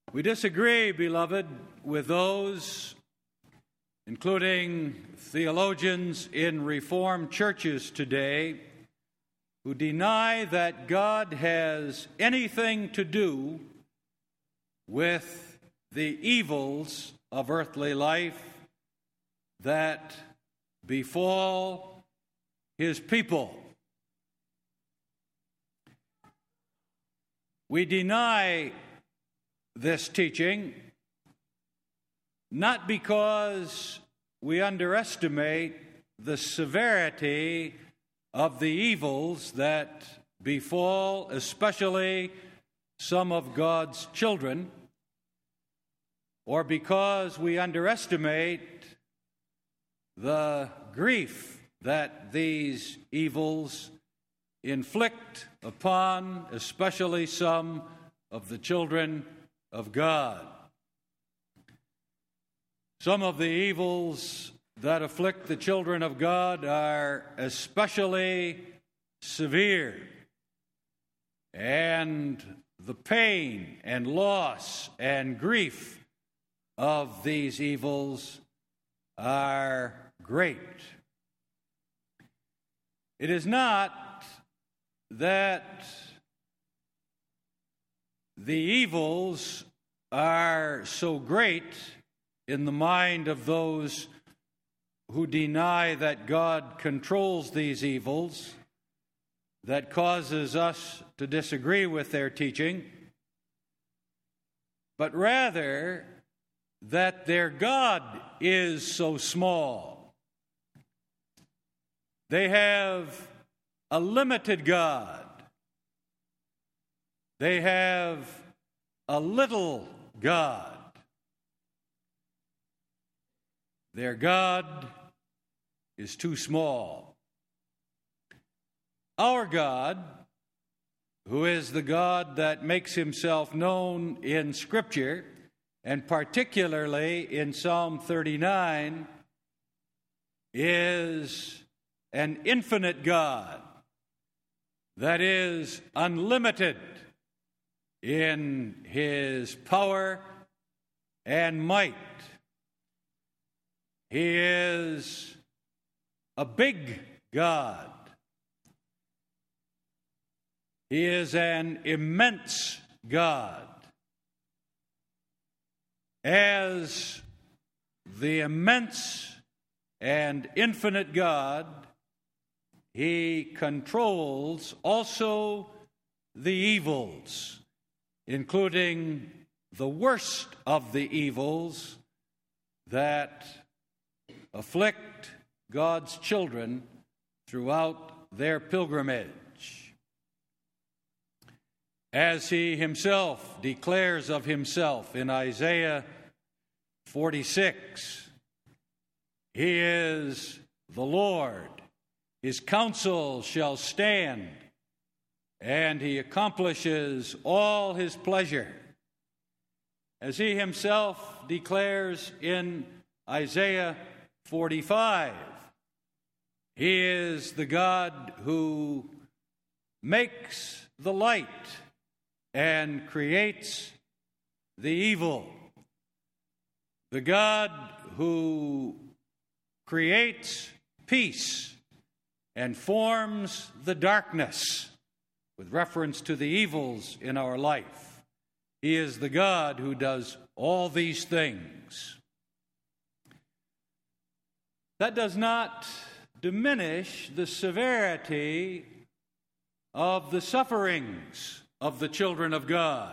We disagree, beloved, with those, including theologians in Reformed churches today, who deny that God has anything to do with the evils of earthly life that befall His people. We deny this teaching not because we underestimate the severity of the evils that befall especially some of God's children, or because we underestimate the grief that these evils inflict upon especially some of the children of God. Some of the evils that afflict the children of God are especially severe, and the pain and loss and grief of these evils are great. It is not that the evils are so great in the mind of those who deny that God controls these evils that causes us to disagree with their teaching, but rather that their God is so small. They have a limited God. They have a little God. Their God is too small. Our God, who is the God that makes Himself known in Scripture, and particularly in Psalm 39, is an infinite God that is unlimited in His power and might. He is a big God. He is an immense God. As the immense and infinite God, He controls also the evils, including the worst of the evils that afflict God's children throughout their pilgrimage. As He Himself declares of Himself in Isaiah 46, He is the Lord. His counsel shall stand, and He accomplishes all His pleasure. As He Himself declares in Isaiah 45, He is the God who makes the light and creates the evil. The God who creates peace and forms the darkness with reference to the evils in our life. He is the God who does all these things. That does not diminish the severity of the sufferings of the children of God,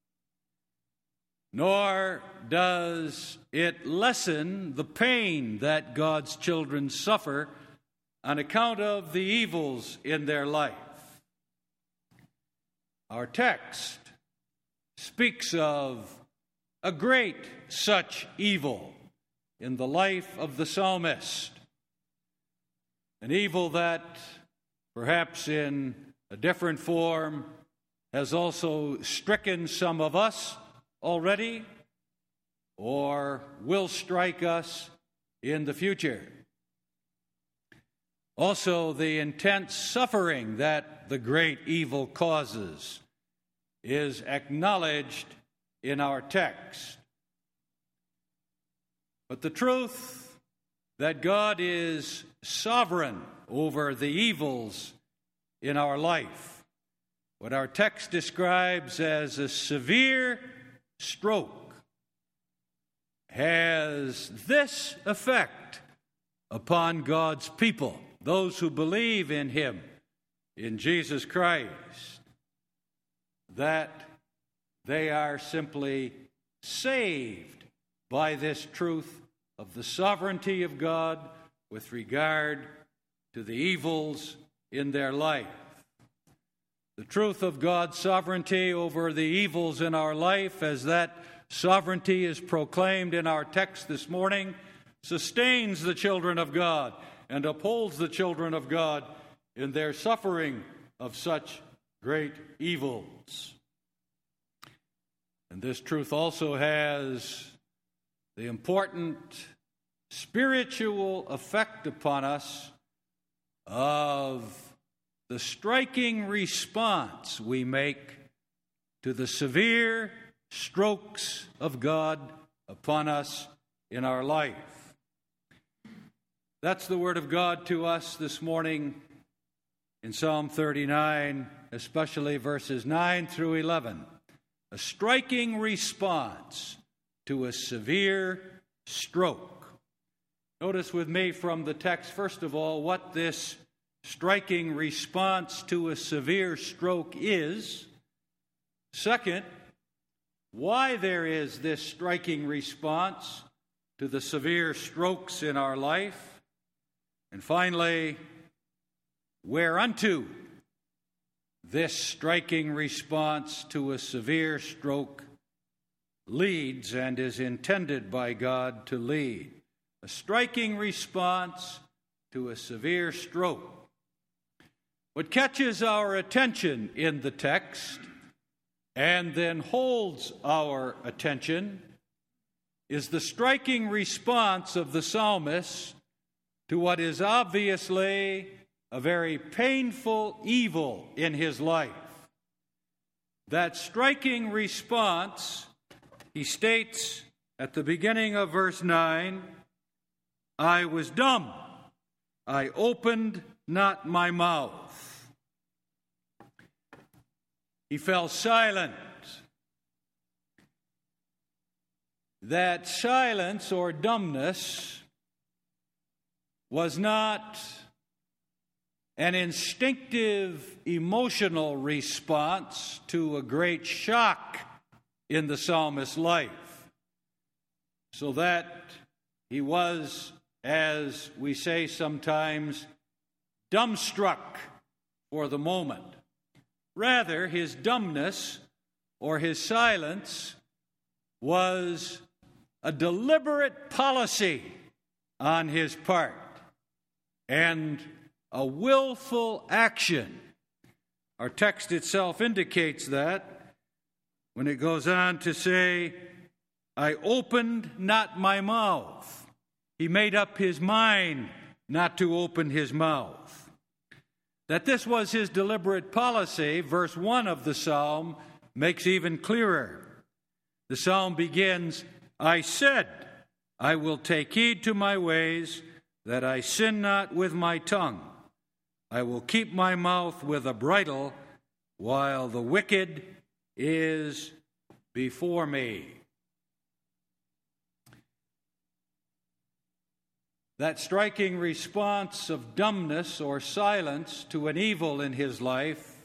nor does it lessen the pain that God's children suffer on account of the evils in their life. Our text speaks of a great such evil in the life of the psalmist, an evil that, perhaps in a different form, has also stricken some of us already or will strike us in the future. Also, the intense suffering that the great evil causes is acknowledged in our text. But the truth that God is sovereign over the evils in our life, what our text describes as a severe stroke, has this effect upon God's people, those who believe in Him, in Jesus Christ, that they are simply saved by this truth of the sovereignty of God with regard to the evils in their life. The truth of God's sovereignty over the evils in our life, as that sovereignty is proclaimed in our text this morning, sustains the children of God and upholds the children of God in their suffering of such great evils. And this truth also has the important spiritual effect upon us of the striking response we make to the severe strokes of God upon us in our life. That's the word of God to us this morning in Psalm 39, especially verses 9 through 11. A striking response to a severe stroke. Notice with me from the text, first of all, what this striking response to a severe stroke is. Second, why there is this striking response to the severe strokes in our life. And finally, whereunto this striking response to a severe stroke leads and is intended by God to lead. A striking response to a severe stroke. What catches our attention in the text and then holds our attention is the striking response of the psalmist to what is obviously a very painful evil in his life. That striking response, he states at the beginning of verse 9, I was dumb, I opened not my mouth. He fell silent. That silence or dumbness was not an instinctive emotional response to a great shock in the psalmist's life, so that he was, as we say sometimes, dumbstruck for the moment. Rather, his dumbness or his silence was a deliberate policy on his part and a willful action. Our text itself indicates that when it goes on to say, I opened not my mouth. He made up his mind not to open his mouth. That this was his deliberate policy, verse 1 of the psalm makes even clearer. The psalm begins, I said, I will take heed to my ways, that I sin not with my tongue. I will keep my mouth with a bridle, while the wicked is before me. That striking response of dumbness or silence to an evil in his life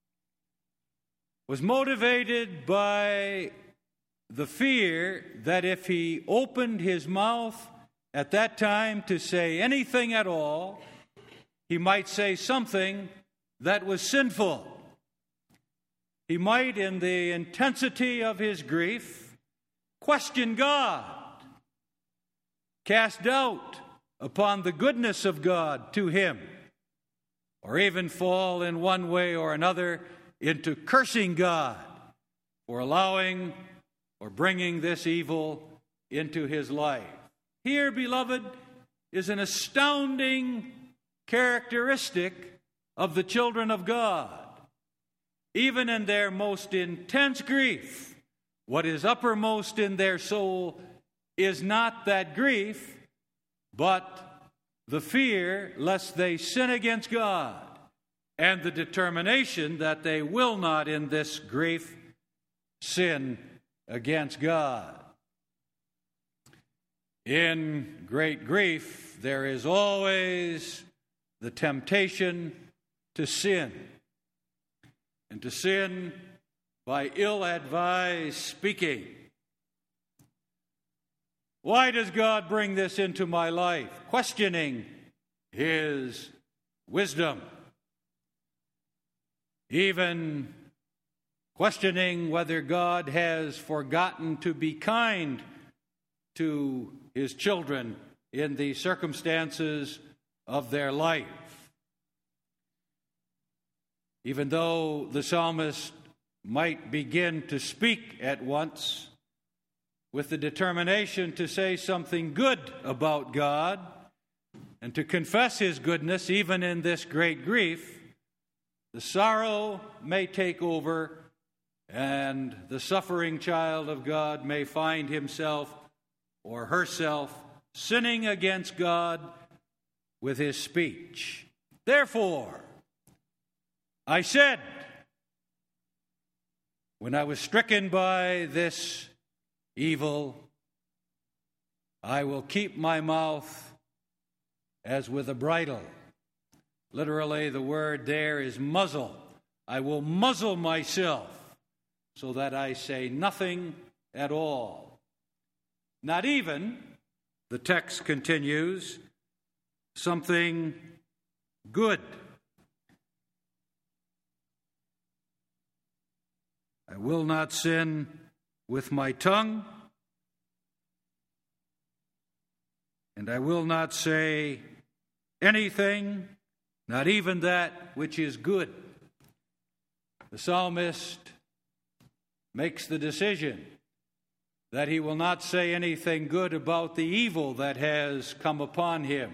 was motivated by the fear that if he opened his mouth at that time to say anything at all, he might say something that was sinful. He might, in the intensity of his grief, question God, cast doubt upon the goodness of God to him, or even fall in one way or another into cursing God for allowing or bringing this evil into his life. Here, beloved, is an astounding characteristic of the children of God. Even in their most intense grief, what is uppermost in their soul is not that grief, but the fear lest they sin against God, and the determination that they will not in this grief sin against God. In great grief, there is always the temptation to sin, and to sin by ill-advised speaking. Why does God bring this into my life? Questioning His wisdom. Even questioning whether God has forgotten to be kind to His children in the circumstances of their life. Even though the psalmist might begin to speak at once with the determination to say something good about God and to confess His goodness even in this great grief, the sorrow may take over and the suffering child of God may find himself or herself sinning against God with his speech. Therefore, I said, when I was stricken by this evil, I will keep my mouth as with a bridle. Literally, the word there is muzzle. I will muzzle myself so that I say nothing at all. Not even, the text continues, something good. I will not sin with my tongue, and I will not say anything, not even that which is good. The psalmist makes the decision that he will not say anything good about the evil that has come upon him.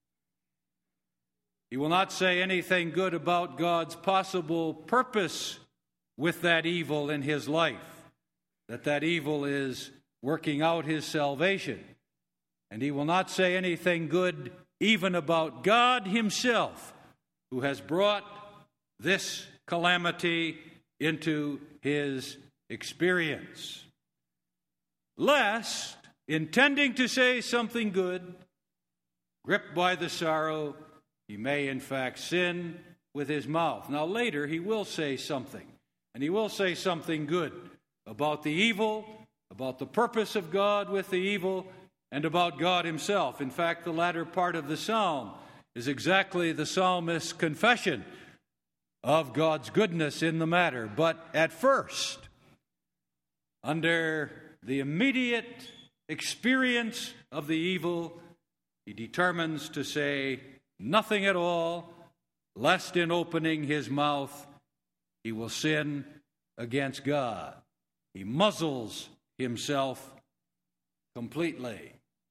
He will not say anything good about God's possible purpose with that evil in his life, that evil is working out his salvation. And he will not say anything good even about God Himself, who has brought this calamity into his experience. Lest, intending to say something good, gripped by the sorrow, he may in fact sin with his mouth. Now later he will say something, and he will say something good about the evil, about the purpose of God with the evil, and about God Himself. In fact, the latter part of the psalm is exactly the psalmist's confession of God's goodness in the matter. But at first, under the immediate experience of the evil, he determines to say nothing at all, lest in opening his mouth he will sin against God. He muzzles himself completely.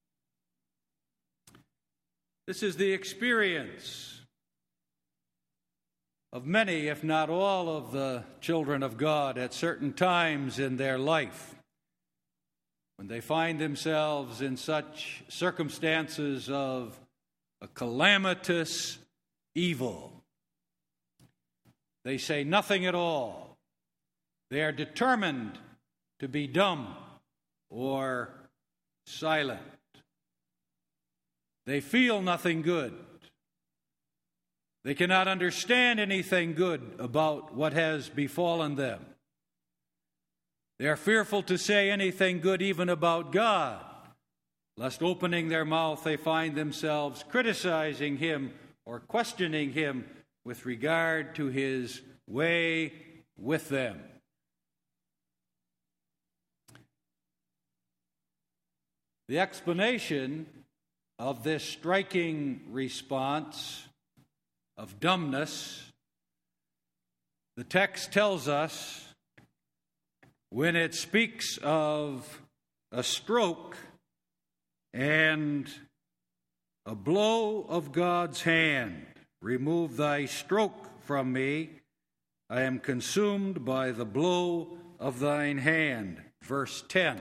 This is the experience of many, if not all, of the children of God at certain times in their life, when they find themselves in such circumstances of a calamitous evil. They say nothing at all. They are determined to be dumb or silent. They feel nothing good. They cannot understand anything good about what has befallen them. They are fearful to say anything good even about God, lest opening their mouth they find themselves criticizing Him or questioning Him with regard to His way with them. The explanation of this striking response of dumbness, the text tells us, when it speaks of a stroke and a blow of God's hand, remove thy stroke from me, I am consumed by the blow of thine hand. verse 10.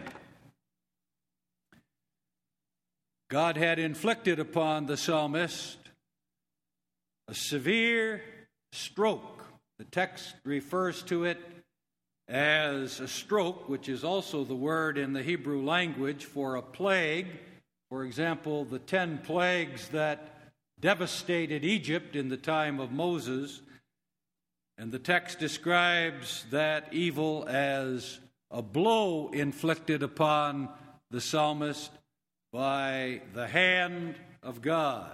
God had inflicted upon the psalmist a severe stroke. The text refers to it as a stroke, which is also the word in the Hebrew language for a plague. For example, the 10 plagues that devastated Egypt in the time of Moses. And the text describes that evil as a blow inflicted upon the psalmist by the hand of God.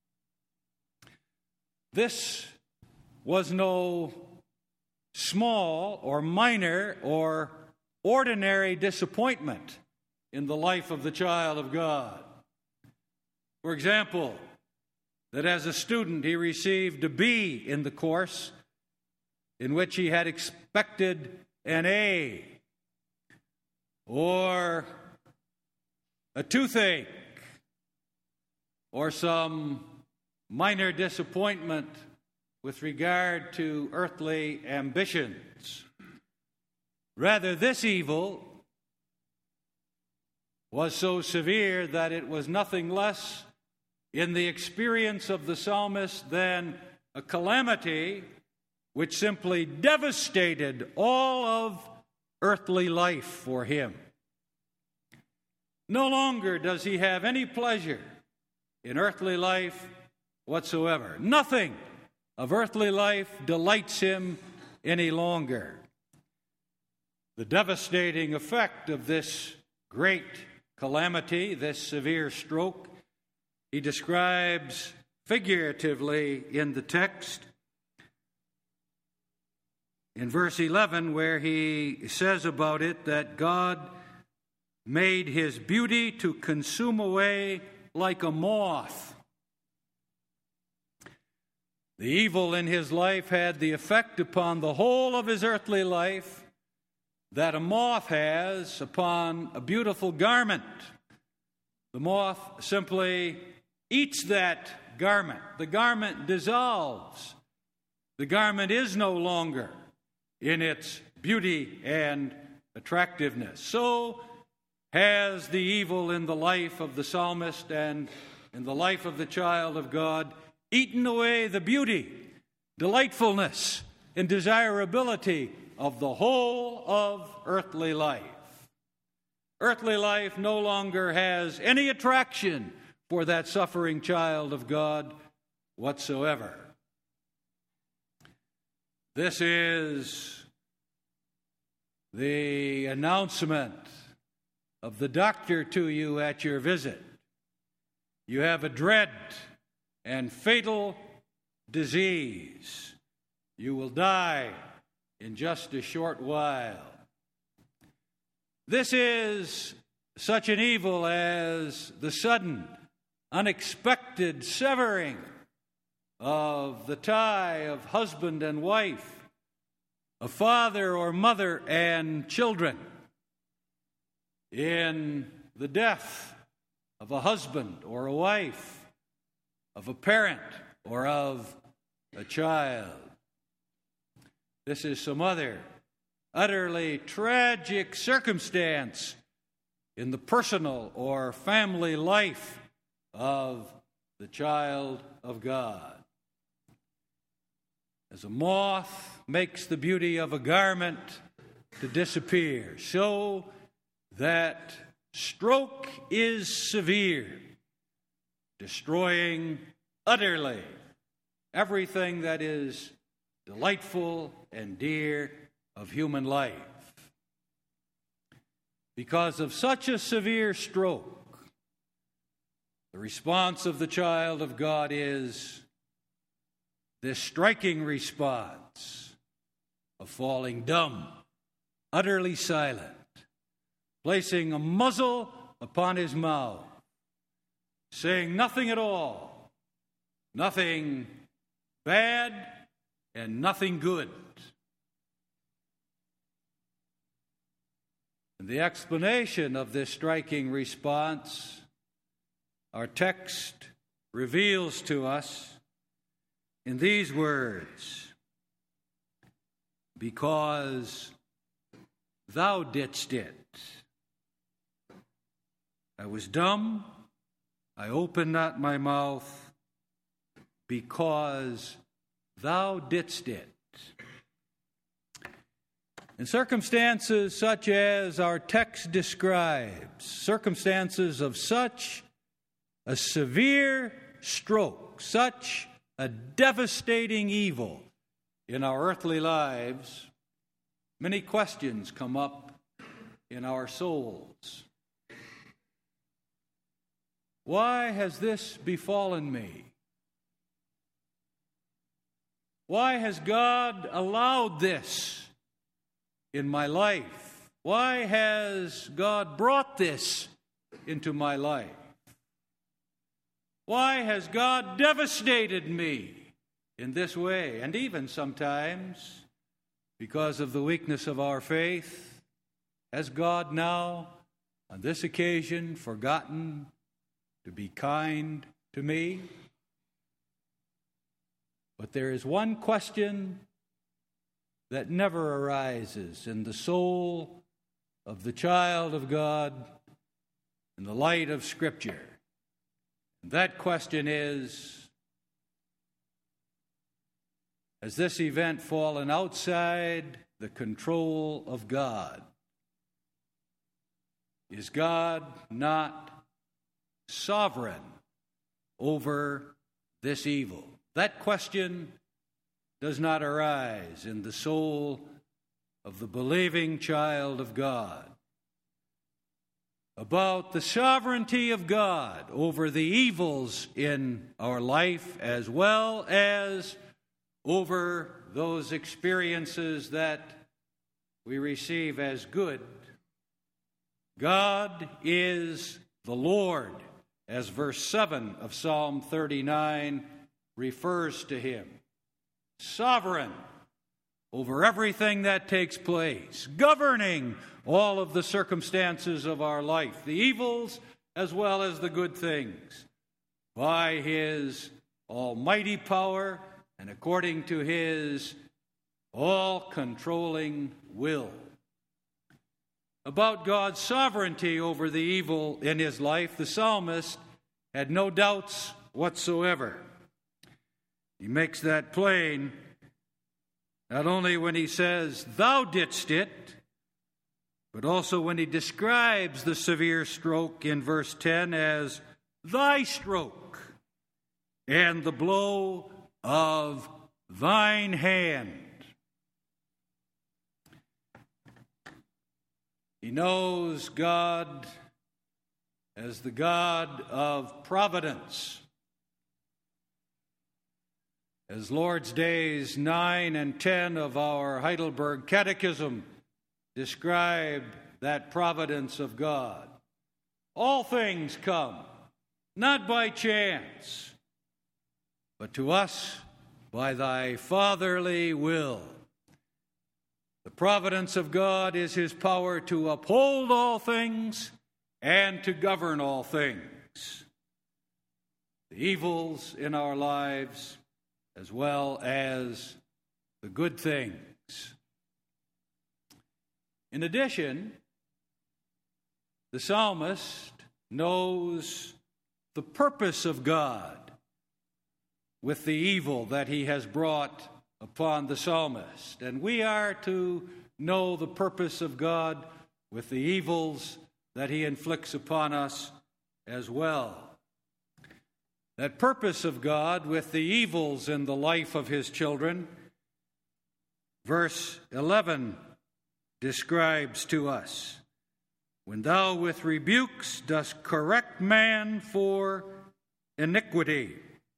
This was no small or minor or ordinary disappointment in the life of the child of God. For example, that as a student he received a B in the course in which he had expected an A, or a toothache, or some minor disappointment with regard to earthly ambitions. Rather, this evil was so severe that it was nothing less in the experience of the psalmist than a calamity which simply devastated all of earthly life for him. No longer does he have any pleasure in earthly life whatsoever. Nothing of earthly life delights him any longer. The devastating effect of this great calamity, this severe stroke, he describes figuratively in the text. In verse 11, where he says about it that God made his beauty to consume away like a moth. The evil in his life had the effect upon the whole of his earthly life that a moth has upon a beautiful garment. The moth simply eats that garment. The garment dissolves. The garment is no longer in its beauty and attractiveness. So has the evil in the life of the psalmist and in the life of the child of God eaten away the beauty, delightfulness, and desirability of the whole of earthly life. Earthly life no longer has any attraction for that suffering child of God whatsoever. This is the announcement of the doctor to you at your visit. You have a dread and fatal disease. You will die in just a short while. This is such an evil as the sudden, unexpected severing of the tie of husband and wife, of father or mother and children, in the death of a husband or a wife, of a parent or of a child. This is some other utterly tragic circumstance in the personal or family life of the child of God. As a moth makes the beauty of a garment to disappear, so that stroke is severe, destroying utterly everything that is delightful and dear of human life. Because of such a severe stroke, the response of the child of God is this striking response of falling dumb, utterly silent, placing a muzzle upon his mouth, saying nothing at all, nothing bad and nothing good. And the explanation of this striking response, our text reveals to us in these words: because thou didst it. I was dumb, I opened not my mouth, because thou didst it. In circumstances such as our text describes, circumstances of such a severe stroke, such a devastating evil in our earthly lives, many questions come up in our souls. Why has this befallen me? Why has God allowed this in my life? Why has God brought this into my life? Why has God devastated me in this way? And even sometimes, because of the weakness of our faith, has God now, on this occasion, forgotten to be kind to me? But there is one question that never arises in the soul of the child of God in the light of Scripture. And that question is, has this event fallen outside the control of God? Is God not sovereign over this evil? That question does not arise in the soul of the believing child of God. About the sovereignty of God over the evils in our life, as well as over those experiences that we receive as good. God is the Lord, as verse 7 of Psalm 39 refers to him. Sovereign over everything that takes place, governing all of the circumstances of our life, the evils as well as the good things, by his almighty power and according to his all-controlling will. About God's sovereignty over the evil in his life, the psalmist had no doubts whatsoever. He makes that plain not only when he says, "Thou didst it," but also when he describes the severe stroke in verse 10 as "thy stroke and the blow of thine hand." He knows God as the God of providence. As Lord's Days 9 and 10 of our Heidelberg Catechism describe that providence of God. All things come, not by chance, but to us by thy fatherly will. The providence of God is his power to uphold all things and to govern all things. The evils in our lives as well as the good things. In addition, the psalmist knows the purpose of God with the evil that he has brought upon the psalmist. And we are to know the purpose of God with the evils that he inflicts upon us as well. That purpose of God with the evils in the life of his children, verse 11 describes to us, "When thou with rebukes dost correct man for iniquity."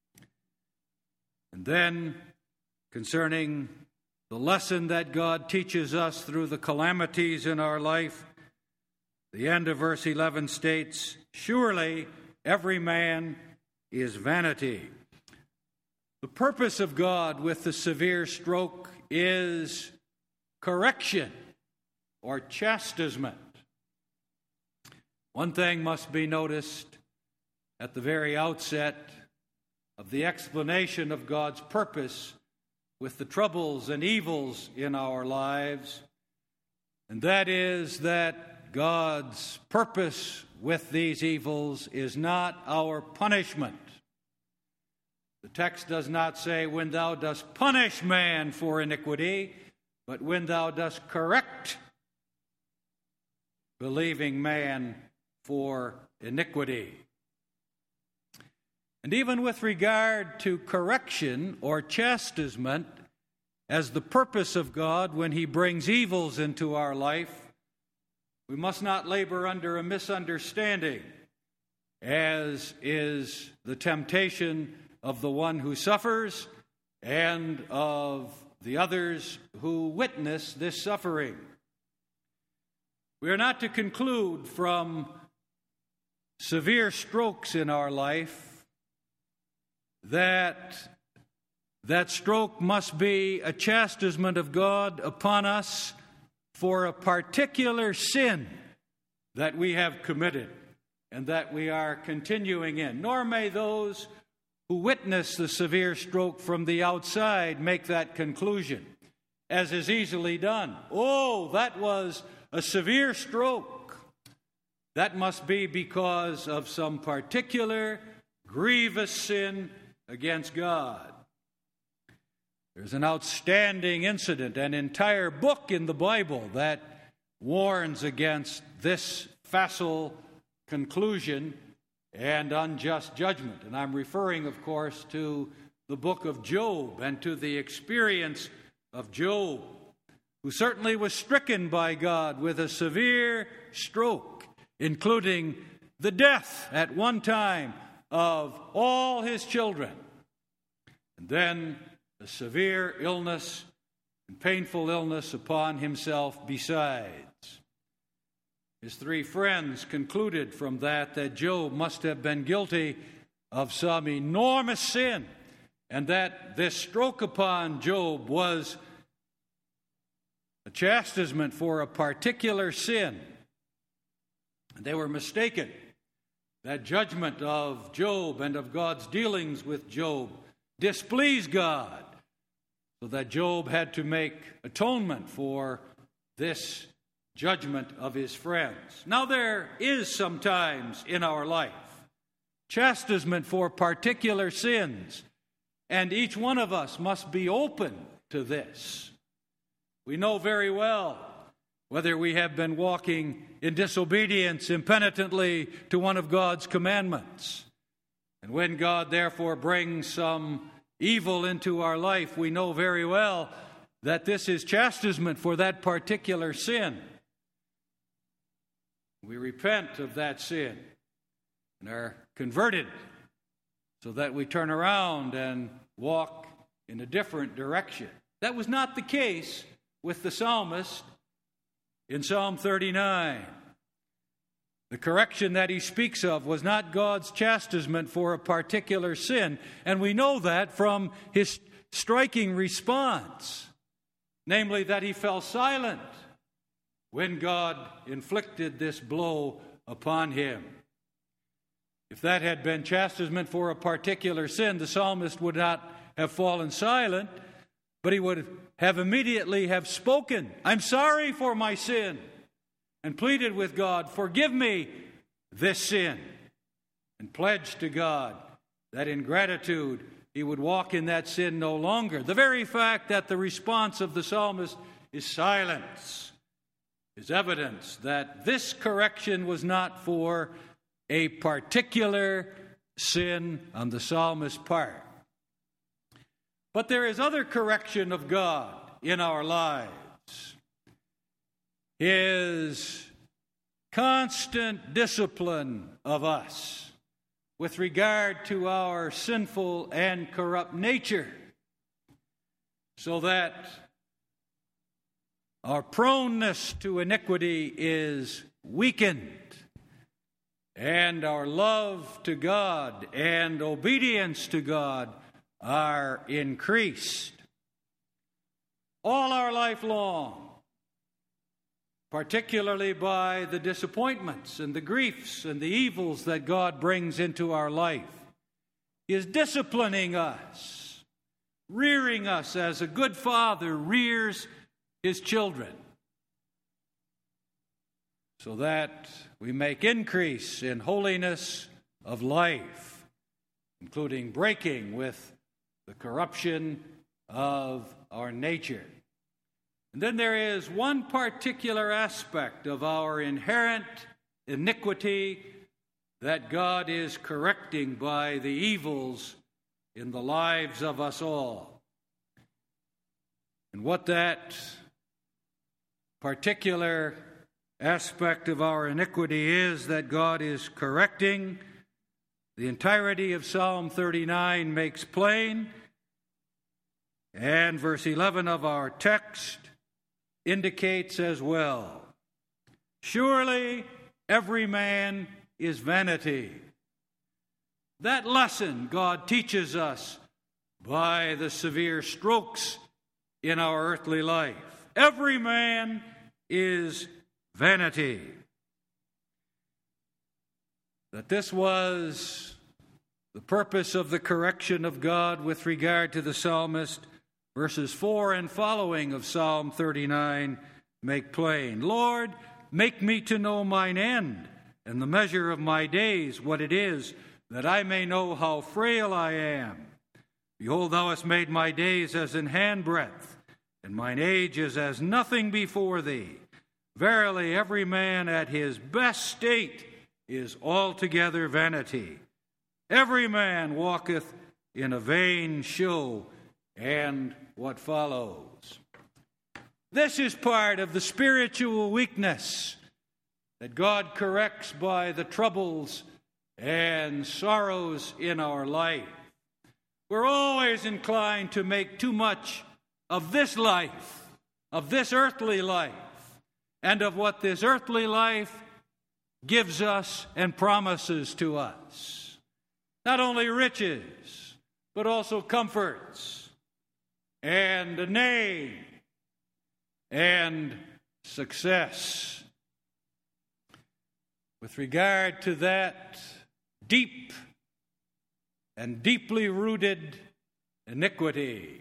And then, concerning the lesson that God teaches us through the calamities in our life, the end of verse 11 states, "Surely every man is vanity." The purpose of God with the severe stroke is correction or chastisement. One thing must be noticed at the very outset of the explanation of God's purpose with the troubles and evils in our lives, and that is that God's purpose with these evils is not our punishment. The text does not say, when thou dost punish man for iniquity, but when thou dost correct believing man for iniquity. And even with regard to correction or chastisement as the purpose of God when He brings evils into our life, we must not labor under a misunderstanding, as is the temptation of the one who suffers and of the others who witness this suffering. We are not to conclude from severe strokes in our life that stroke must be a chastisement of God upon us for a particular sin that we have committed and that we are continuing in. Nor may those who witness the severe stroke from the outside make that conclusion, as is easily done. Oh, that was a severe stroke. That must be because of some particular grievous sin against God. There's an outstanding incident, an entire book in the Bible that warns against this facile conclusion and unjust judgment. And I'm referring, of course, to the book of Job and to the experience of Job, who certainly was stricken by God with a severe stroke, including the death at one time of all his children, and then a severe illness and painful illness upon himself besides. His three friends concluded from that Job must have been guilty of some enormous sin, and that this stroke upon Job was a chastisement for a particular sin. They were mistaken. That judgment of Job and of God's dealings with Job displeased God, so that Job had to make atonement for this judgment of his friends. Now, there is sometimes in our life chastisement for particular sins, and each one of us must be open to this. We know very well whether we have been walking in disobedience impenitently to one of God's commandments. And when God therefore brings some evil into our life, we know very well that this is chastisement for that particular sin. We repent of that sin and are converted so that we turn around and walk in a different direction. That was not the case with the psalmist in Psalm 39. The correction that he speaks of was not God's chastisement for a particular sin, and we know that from his striking response, namely that he fell silent when God inflicted this blow upon him. If that had been chastisement for a particular sin, the psalmist would not have fallen silent, but he would have immediately have spoken, "I'm sorry for my sin," and pleaded with God, "Forgive me this sin," and pledged to God that in gratitude he would walk in that sin no longer. The very fact that the response of the psalmist is silence is evidence that this correction was not for a particular sin on the psalmist's part. But there is other correction of God in our lives. His constant discipline of us with regard to our sinful and corrupt nature, so that our proneness to iniquity is weakened, and our love to God and obedience to God are increased. All our life long, particularly by the disappointments and the griefs and the evils that God brings into our life, He is disciplining us, rearing us as a good father rears his children, so that we make increase in holiness of life, including breaking with the corruption of our nature. And then there is one particular aspect of our inherent iniquity that God is correcting by the evils in the lives of us all. And what that particular aspect of our iniquity is that God is correcting, the entirety of Psalm 39 makes plain, and verse 11 of our text indicates as well. Surely every man is vanity. That lesson God teaches us by the severe strokes in our earthly life. Every man is vanity. That this was the purpose of the correction of God with regard to the psalmist, verses 4 and following of Psalm 39 make plain. Lord, make me to know mine end, and the measure of my days, what it is, that I may know how frail I am. Behold, thou hast made my days as an handbreadth, and mine age is as nothing before thee. Verily, every man at his best state is altogether vanity. Every man walketh in a vain show, and what follows. This is part of the spiritual weakness that God corrects by the troubles and sorrows in our life. We're always inclined to make too much of this life, of this earthly life, and of what this earthly life gives us and promises to us. Not only riches, but also comforts, and a name, and success. With regard to that deep and deeply rooted iniquity,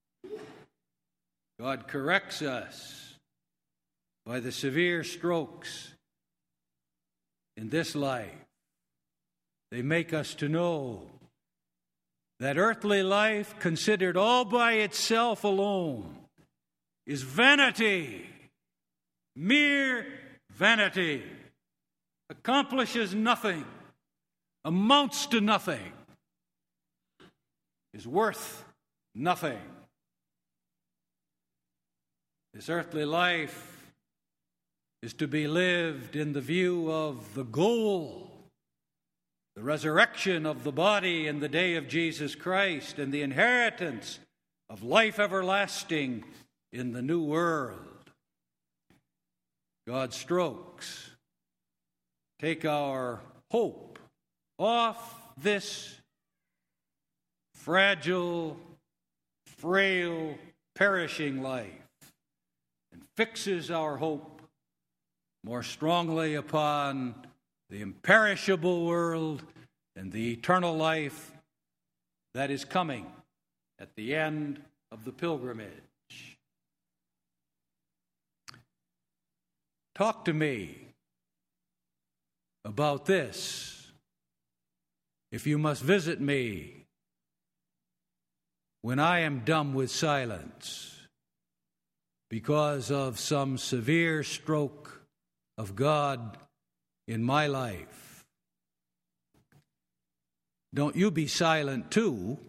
God corrects us by the severe strokes in this life. They make us to know that earthly life, considered all by itself alone, is vanity, mere vanity, accomplishes nothing, amounts to nothing, is worth nothing. This earthly life is to be lived in the view of the goal, the resurrection of the body in the day of Jesus Christ, and the inheritance of life everlasting in the new world. God's strokes take our hope off this fragile, frail, perishing life and fixes our hope more strongly upon the imperishable world and the eternal life that is coming at the end of the pilgrimage. Talk to me about this if you must visit me when I am dumb with silence because of some severe stroke of God in my life. Don't you be silent too.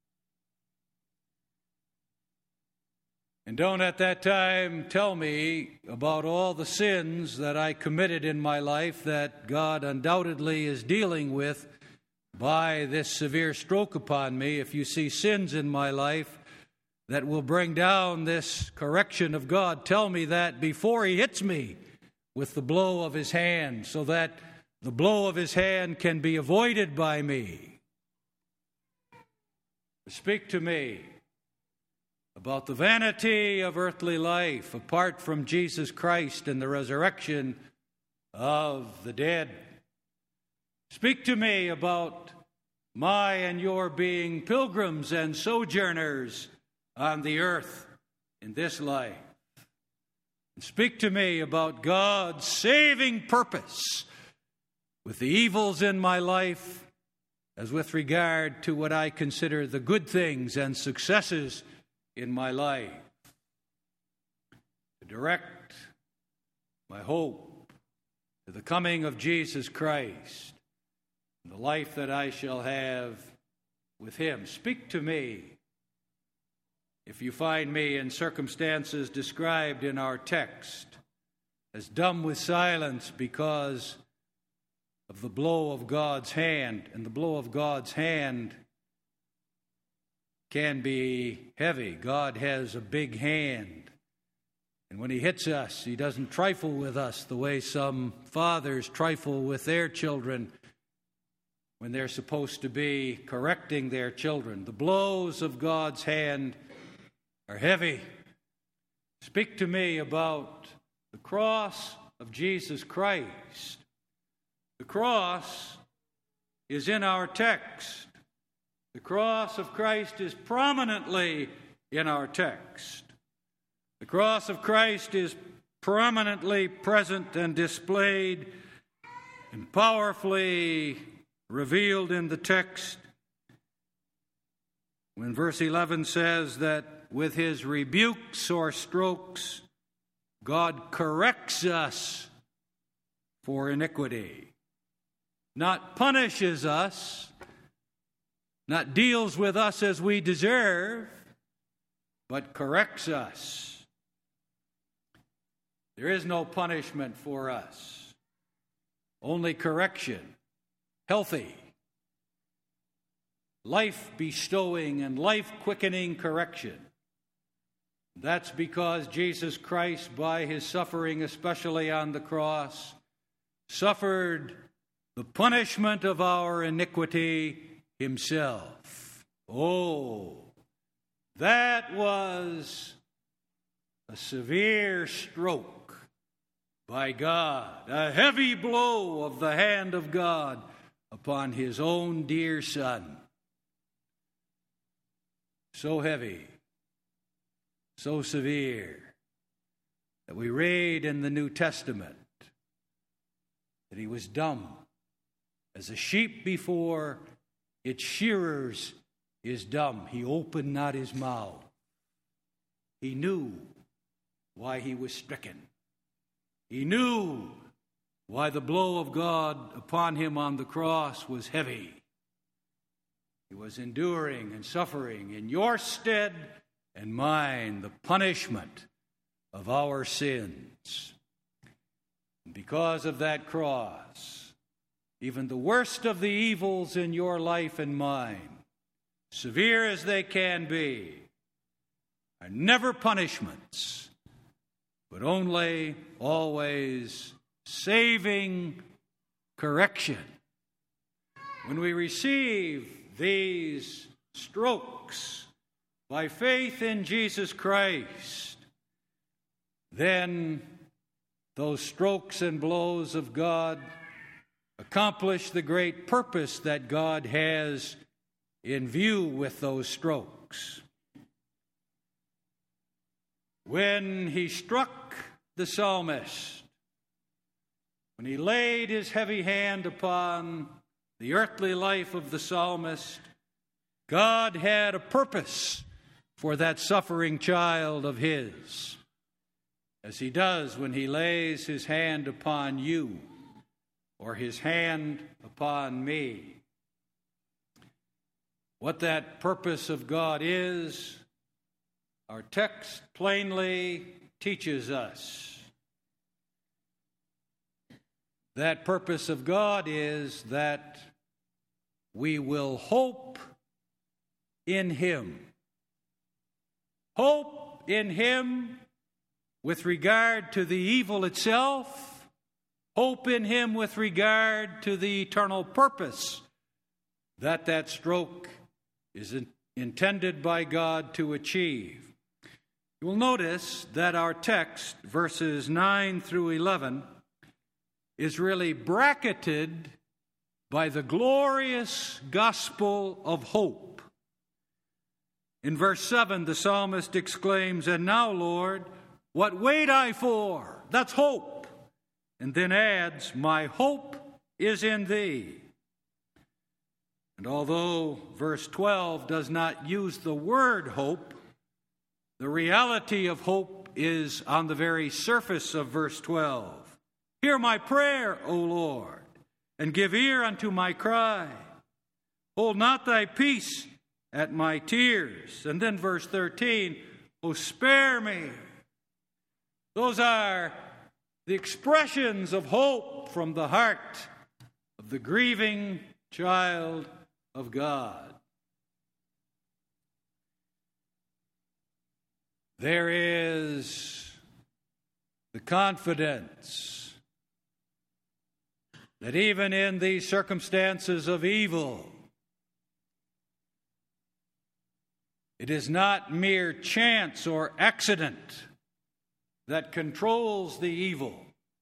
And don't at that time tell me about all the sins that I committed in my life that God undoubtedly is dealing with by this severe stroke upon me. If you see sins in my life that will bring down this correction of God, tell me that before He hits me with the blow of His hand, so that the blow of His hand can be avoided by me. Speak to me about the vanity of earthly life apart from Jesus Christ and the resurrection of the dead. Speak to me about my and your being pilgrims and sojourners on the earth in this life. Speak to me about God's saving purpose with the evils in my life as with regard to what I consider the good things and successes in my life. To direct my hope to the coming of Jesus Christ and the life that I shall have with Him. Speak to me if you find me in circumstances described in our text as dumb with silence because of the blow of God's hand. And the blow of God's hand can be heavy. God has a big hand. And when He hits us, He doesn't trifle with us the way some fathers trifle with their children when they're supposed to be correcting their children. The blows of God's hand are heavy. Speak to me about the cross of Jesus Christ. The cross is in our text. The cross of Christ is prominently in our text. The cross of Christ is prominently present and displayed and powerfully revealed in the text when verse 11 says that with His rebukes or strokes, God corrects us for iniquity. Not punishes us, not deals with us as we deserve, but corrects us. There is no punishment for us, only correction, healthy, life-bestowing and life-quickening correction. That's because Jesus Christ, by His suffering, especially on the cross, suffered the punishment of our iniquity Himself. Oh, that was a severe stroke by God, a heavy blow of the hand of God upon His own dear Son. So heavy, so severe, that we read in the New Testament that He was dumb as a sheep before its shearers is dumb. He opened not His mouth. He knew why He was stricken. He knew why the blow of God upon Him on the cross was heavy. He was enduring and suffering in your stead and mine the punishment of our sins. And because of that cross, even the worst of the evils in your life and mine, severe as they can be, are never punishments, but only, always, saving correction. When we receive these strokes by faith in Jesus Christ, then those strokes and blows of God accomplish the great purpose that God has in view with those strokes. When He struck the psalmist, when He laid His heavy hand upon the earthly life of the psalmist, God had a purpose for that suffering child of His, as He does when He lays His hand upon you or His hand upon me. What that purpose of God is, our text plainly teaches us. That purpose of God is that we will hope in Him. Hope in Him with regard to the evil itself. Hope in Him with regard to the eternal purpose that stroke is intended by God to achieve. You will notice that our text, verses 9 through 11, is really bracketed by the glorious gospel of hope. In verse 7, the psalmist exclaims, "And now, Lord, What wait I for? That's hope. And then adds, my hope is in thee. And although verse 12 does not use the word hope, the reality of hope is on the very surface of verse 12. Hear my prayer, O Lord, and give ear unto my cry. Hold not thy peace at my tears. And then verse 13, O spare me. Those are the expressions of hope from the heart of the grieving child of God. There is the confidence that even in these circumstances of evil, it is not mere chance or accident that controls the evil.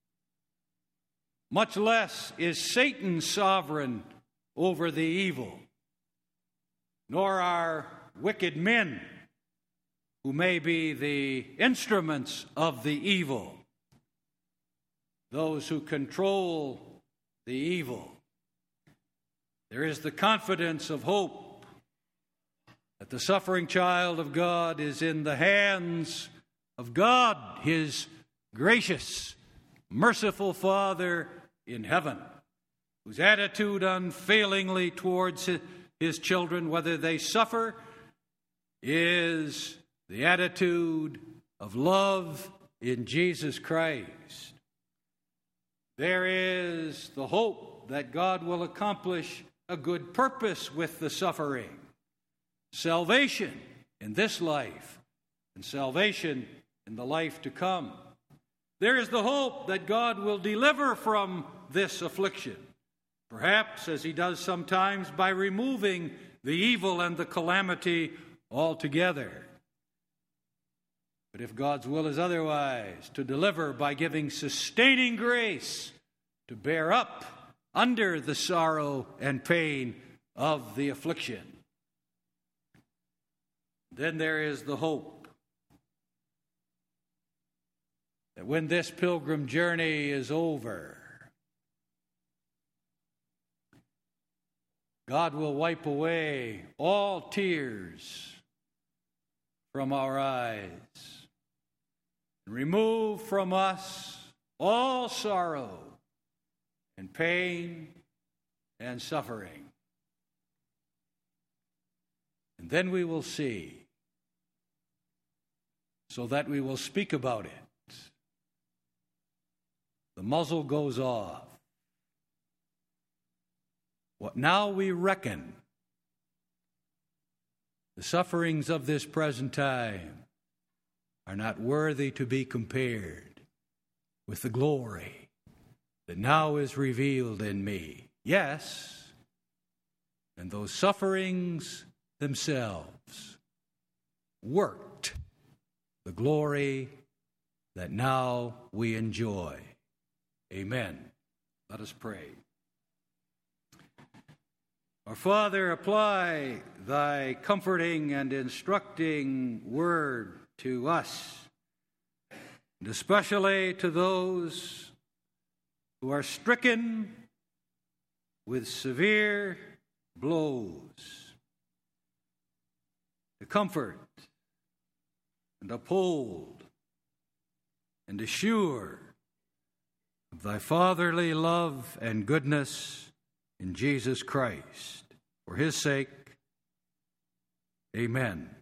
Much less is Satan sovereign over the evil, nor are wicked men who may be the instruments of the evil, those who control the evil. There is the confidence of hope that the suffering child of God is in the hands of God, his gracious, merciful Father in heaven, whose attitude unfailingly towards his children, whether they suffer, is the attitude of love in Jesus Christ. There is the hope that God will accomplish a good purpose with the suffering. Salvation in this life and salvation in the life to come. There is the hope that God will deliver from this affliction, perhaps as he does sometimes by removing the evil and the calamity altogether. But if God's will is otherwise, to deliver by giving sustaining grace to bear up under the sorrow and pain of the affliction. Then there is the hope that when this pilgrim journey is over, God will wipe away all tears from our eyes and remove from us all sorrow and pain and suffering. And then we will see, so that we will speak about it. The muzzle goes off. What now we reckon the sufferings of this present time are not worthy to be compared with the glory that now is revealed in me. Yes, and those sufferings themselves worked the glory that now we enjoy. Amen. Let us pray. Our Father, apply thy comforting and instructing word to us, and especially to those who are stricken with severe blows, to comfort and uphold and assure of thy fatherly love and goodness in Jesus Christ. For his sake, amen.